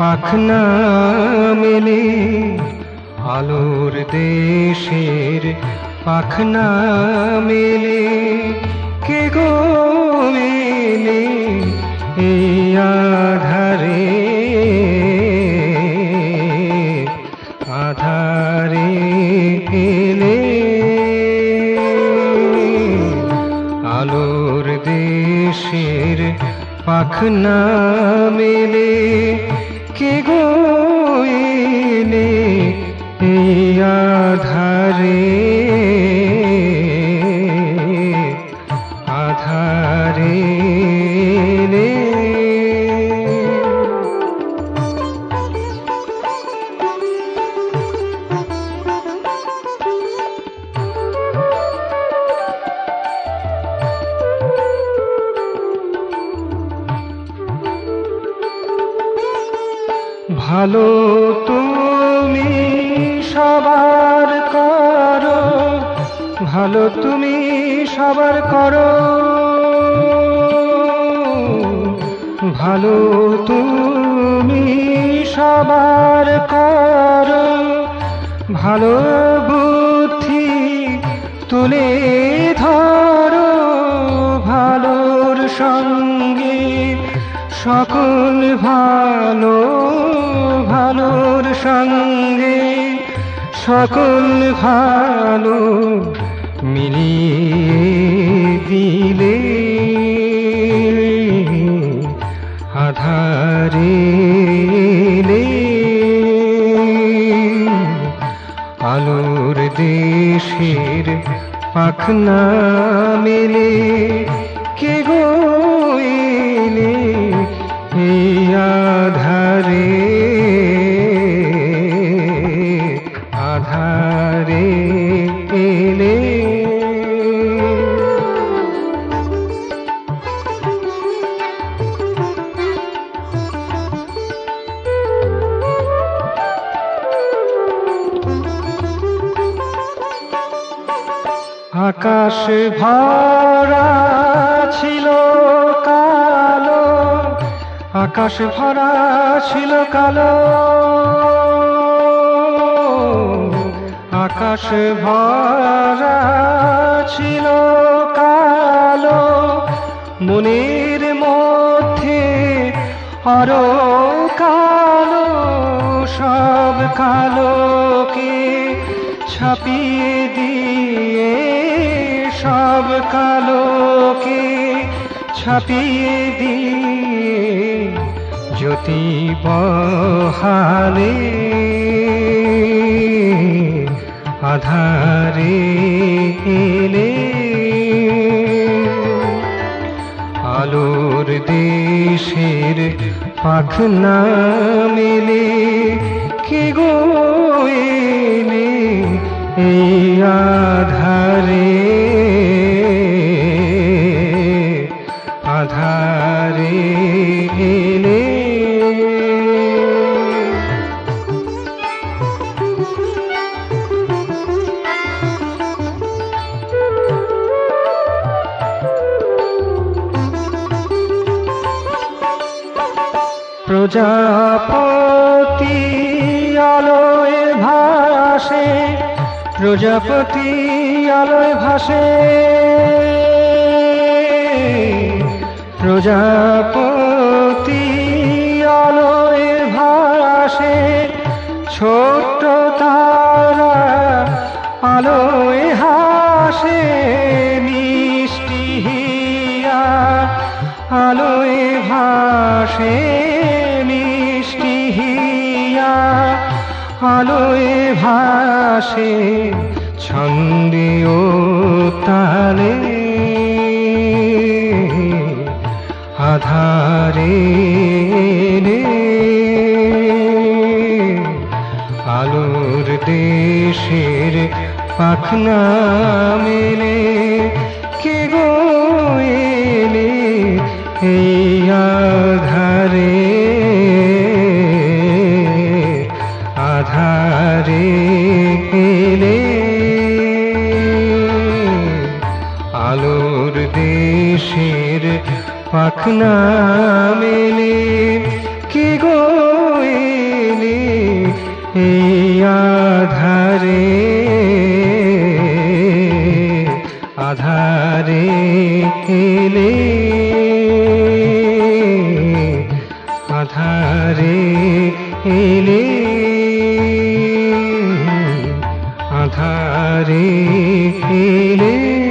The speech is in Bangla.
পাখনা মেলে, আলোর দেশের পাখনা মেলে, কে গো মেলে এই আধারে, আধারে এলে। আলোর দেশের পাখনা মেলে, কে গো এলে এই আধারে, আধারে এলে। ভালো তুমি সবার করো, ভালো তুমি সবার করো, ভালো তুমি সবার করো, ভালো বুদ্ধি তুলে ধরো, ভালোর সঙ্গে সকল ভালো, ভালোর সঙ্গে সকল ভালো মিলিয়ে দিলে, আধারে এলে। আলোর দেশের পাখনা মেলে, কে গো এলে এই আধারে, আধারে এলে। আকাশ ভরা ছিল কালো, আকাশ ভরা ছিল কালো, আকাশ ভরা ছিল কালো, মনের মধ্যে আরো কালো, সব কালোকে ছাপিয়ে দিয়ে, সব কালোকে ছাপিয়ে দিয়ে জ্যোতি বহালে, আধারে এলে। আলোর দেশের পাখনা মেলে, কে গো এলে এই আধারে, আধারে এলে। প্রজাপতি আলোয় ভাসে, প্রজাপতি আলোয় ভাসে, প্রজাপতি আলোয় ভাসে, ছোট্ট তারা আলোয় হাসে, মিষ্টি হিয়া আলোয় ভাসে, মিষ্টি হিয়া আলোয় ভাসে, ছন্দে ও তালে, আধারে এলে। আলোর দেশের পাখনা মেলে, কে গো এলে এই আধারে, আধারে এলে। আলোর দেশের পাখনা মেলে, কে গো আধারে এলে আধারে এলে